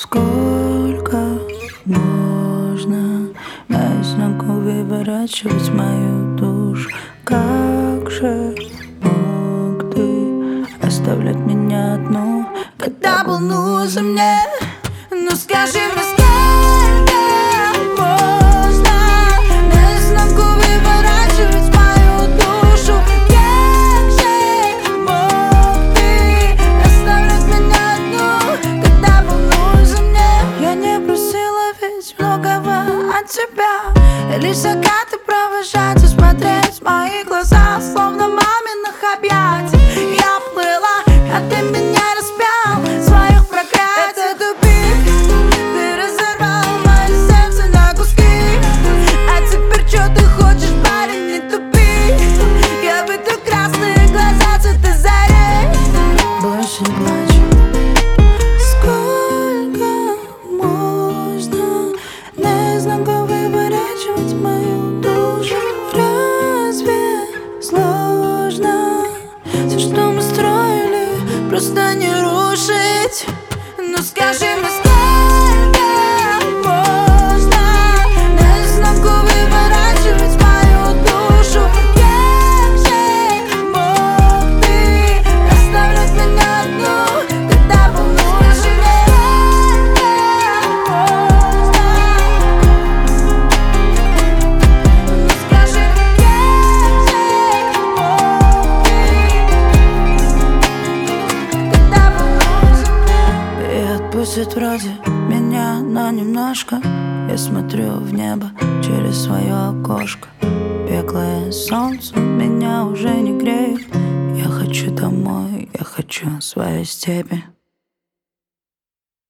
Сколько можно наизнанку выворачивать мою душу? Как же мог ты оставлять меня одну, когда был нужен мне? Ну скажи мне, сколько можно наизнанку выворачивать мою душу? Как же мог ты оставлять меня одну, когда был нужен мне? Я не просила ведь многого от тебя, лишь закаты провожать и смотреть в мои глаза, словно маминых объятий. Я плыла, а ты меня распял в своих проклятиях. Это тупик, ты разорвал мое сердце на куски. А теперь что ты хочешь, парень, не тупи. Я вытру красные глаза цвета зари. Больше не плачь. Сколько можно наизнанку выворачивать мою душу? Разве сложно все, что мы строили, просто не рушить? Ну скажи мне, сколько можно наизнанку выворачивать мою душу? Как же мог ты оставлять меня одну, когда был нужен мне? Ну скажи, как же мог ты, когда был нужен мне? И отпустит вроде меня на немножко. Я смотрю в небо через свое окошко. Беглое солнце меня уже не греет. Я хочу домой, я хочу своей степи.